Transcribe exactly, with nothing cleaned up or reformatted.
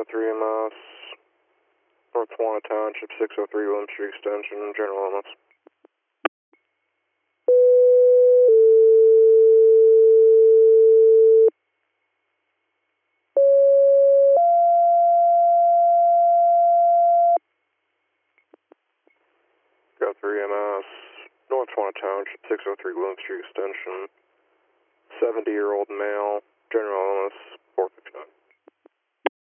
three M S, North Juana Township, six oh three William Street Extension, general illness. Go three M S, North Juana Township, six oh three William Street Extension, seventy year old male, general illness.